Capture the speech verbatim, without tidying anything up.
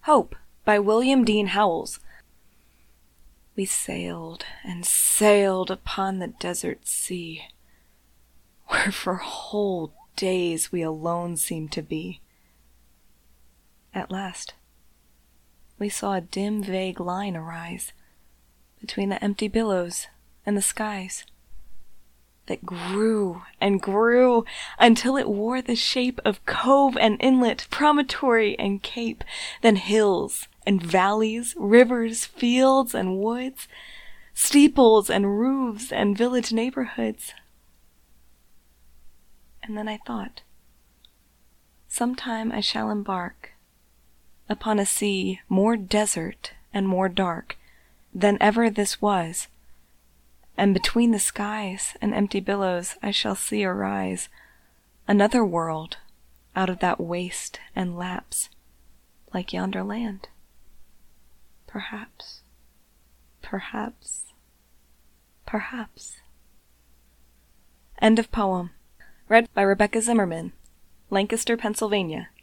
Hope by William Dean Howells. We sailed and sailed upon the desert sea, where for whole days we alone seemed to be. At last, we saw a dim, vague line arise between the empty billows and the skies, that grew and grew until it wore the shape of cove and inlet, promontory and cape, then hills and valleys, rivers, fields and woods, steeples and roofs and village neighborhoods. And then I thought, sometime I shall embark upon a sea more desert and more dark than ever this was, and between the skies and empty billows I shall see arise another world out of that waste and lapse, like yonder land. Perhaps, perhaps, perhaps. End of poem. Read by Rebecca Zimmerman, Lancaster, Pennsylvania,